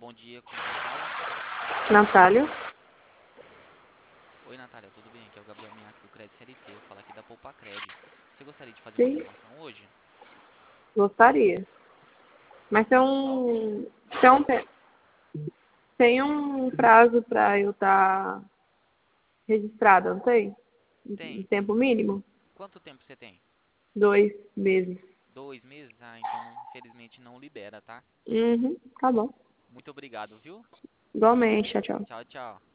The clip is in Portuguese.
Bom dia, com quem fala? Natália? Oi, Natália, tudo bem? Aqui é o Gabriel Minhaque do Crédito CLT. Eu falo aqui da Poupacred. Você gostaria de fazer uma Sim, automação hoje? gostaria. Mas tem um prazo para eu estar registrada, não tem? Um Tem. tempo mínimo? Quanto tempo você tem? 2 meses. 2 meses? Ah, então infelizmente não libera, tá? Uhum, tá bom. Muito obrigado, viu? Igualmente, tchau, tchau. Tchau, tchau.